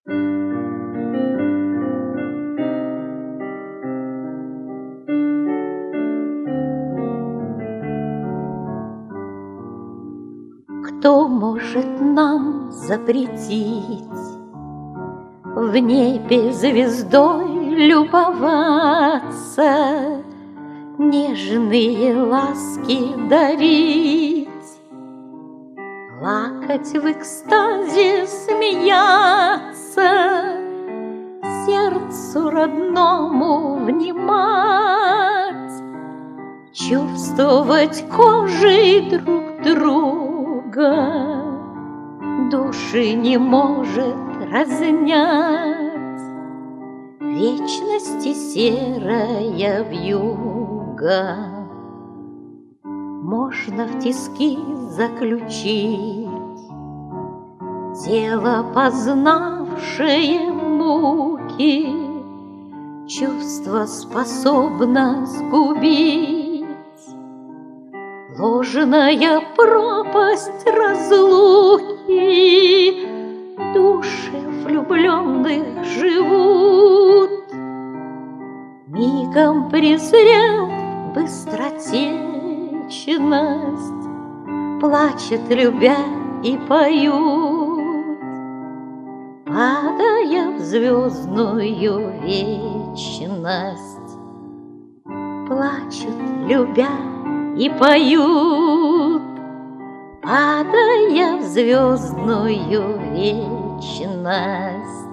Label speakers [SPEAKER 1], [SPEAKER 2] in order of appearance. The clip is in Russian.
[SPEAKER 1] Кто может нам запретить в небе звездой любоваться, нежные ласки дарить, плакать в экстазе, смеяться, сердцу родному внимать, чувствовать кожей друг друга, души не может разнять, вечности серая вьюга. Можно в тиски заключить тело, познавшее муки, чувство способно сгубить. Ложная пропасть разлуки, души влюбленных живут, мигом презрев быстротечность, плачут, любя, и поют, падая в звездную вечность, плачут, любя, и поют, падая в звездную вечность.